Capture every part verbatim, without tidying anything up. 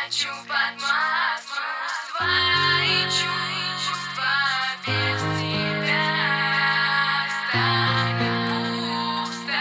Спрячу под маску свои чувства. Без тебя станет пусто.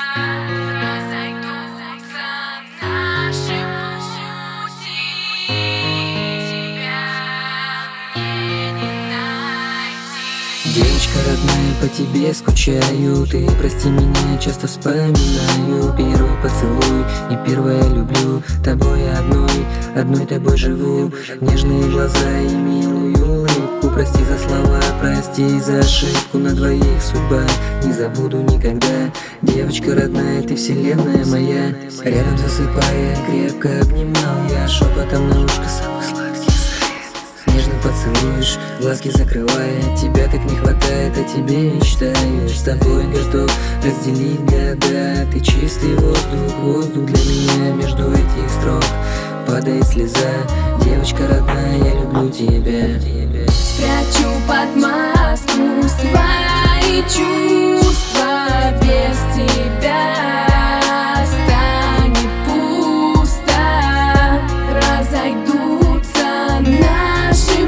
Разойдутся наши пути. Тебя мне не найти. Девочка родная, по тебе скучаю. Ты прости меня, часто вспоминаю. Первый поцелуй, не первое люблю. Тобой одной, одной тобой живу. Нежные глаза и милую улыбку. Прости за слова, прости за ошибку. На двоих судьба, не забуду никогда. Девочка родная, ты вселенная моя. Рядом засыпая, крепко обнимал я. Шепотом на ушко самых сладких слов. Нежно поцелуешь, глазки закрывая. Тебя так не хватает, о тебе мечтаю. С тобой готов разделить года. Ты чистый воздух, воздух для меня. Между этих строк падает слеза. Девочка родная, я люблю тебя. Спрячу под маску свои чувства. Без тебя станет пусто. Разойдутся наши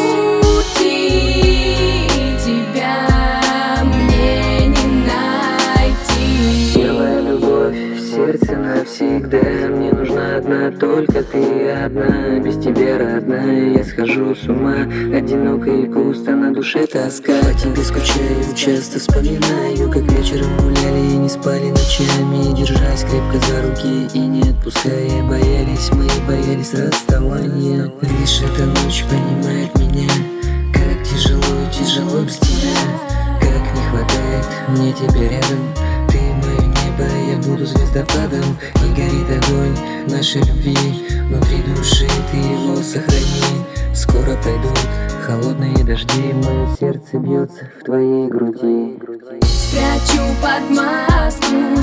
пути. Тебя мне не найти. Первая любовь в сердце навсегда. Мне нужна одна, только ты одна. Без тебя, родная, я схожу с ума. Одиноко и пусто, на душе тоска. По тебе скучаю, часто вспоминаю, как вечером гуляли и не спали ночами, держась крепко за руки и не отпуская. Боялись мы, боялись расставания. Лишь эта ночь понимает меня, как тяжело и тяжело без тебя. Как не хватает мне тебя рядом. Ты мое небо, я буду звездопадом. И горит огонь нашей любви внутри души, ты его сохрани. Скоро пойдут холодные дожди, мое сердце бьется в твоей груди. Спрячу под маску